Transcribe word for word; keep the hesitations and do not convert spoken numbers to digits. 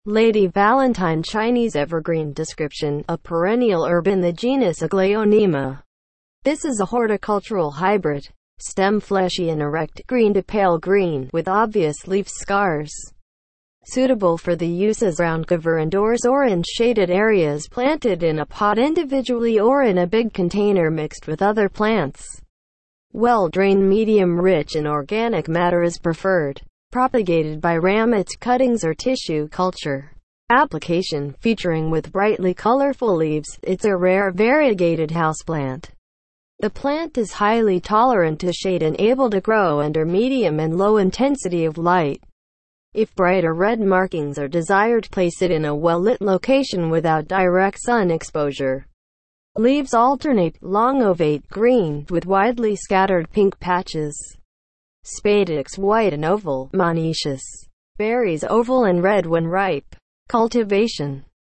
Lady Valentine Chinese evergreen. Description: a perennial herb in the genus Aglaonema. This is a horticultural hybrid. Stem fleshy and erect, green to pale green, with obvious leaf scars. Suitable for the use as ground cover indoors or in shaded areas, planted in a pot individually or in a big container mixed with other plants. Well-drained, medium-rich in organic matter is preferred. Propagated by ramette cuttings or tissue culture. Application: featuring with brightly colorful leaves. It's a rare variegated houseplant. The plant is highly tolerant to shade and able to grow under medium and low intensity of light. If bright or red markings are desired, place it in a well-lit location without direct sun exposure. Leaves alternate, long ovate green, with widely scattered pink patches. Spadix white and oval, monoecious. Berries oval and red when ripe. Cultivation.